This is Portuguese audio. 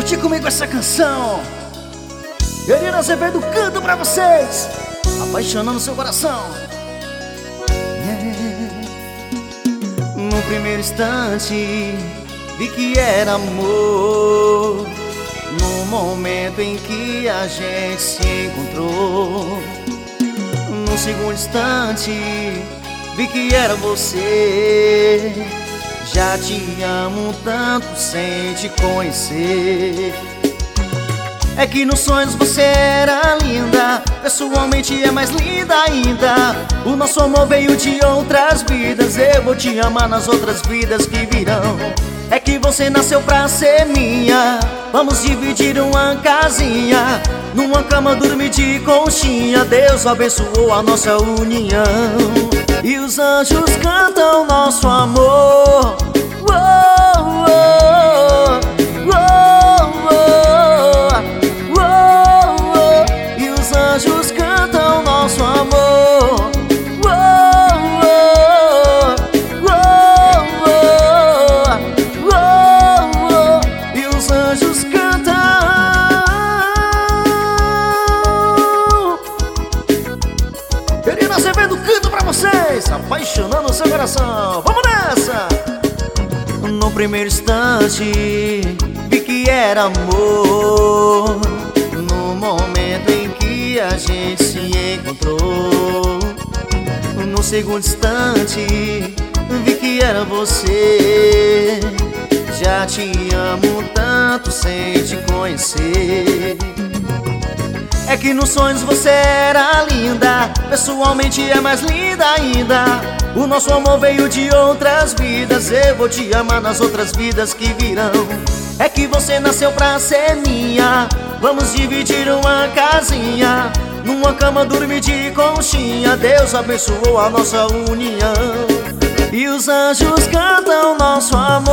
curtir comigo essa canção. Querida Azevedo, canto pra vocês, apaixonando seu coração. No primeiro instante vi que era amor, no momento em que a gente se encontrou. No segundo instante vi que era você. Já te amo tanto sem te conhecer. É que nos sonhos você era linda, pessoalmente é mais linda ainda. O nosso amor veio de outras vidas, eu vou te amar nas outras vidas que virão. É que você nasceu pra ser minha, vamos dividir uma casinha, numa cama dormir de conchinha. Deus abençoou a nossa união e os anjos cantam nosso amor. E os anjos cantam nosso amor. E os anjos cantam. Querida Azevedo, canto pra vocês, apaixonando o seu coração. Vamos nessa! No primeiro instante vi que era amor, no momento em que a gente se encontrou. No segundo instante vi que era você. Já te amo tanto sem te conhecer. É que nos sonhos você era linda, pessoalmente é mais linda ainda. O nosso amor veio de outras vidas, eu vou te amar nas outras vidas que virão. É que você nasceu pra ser minha, vamos dividir uma casinha, numa cama dormir de conchinha. Deus abençoou a nossa união e os anjos cantam nosso amor.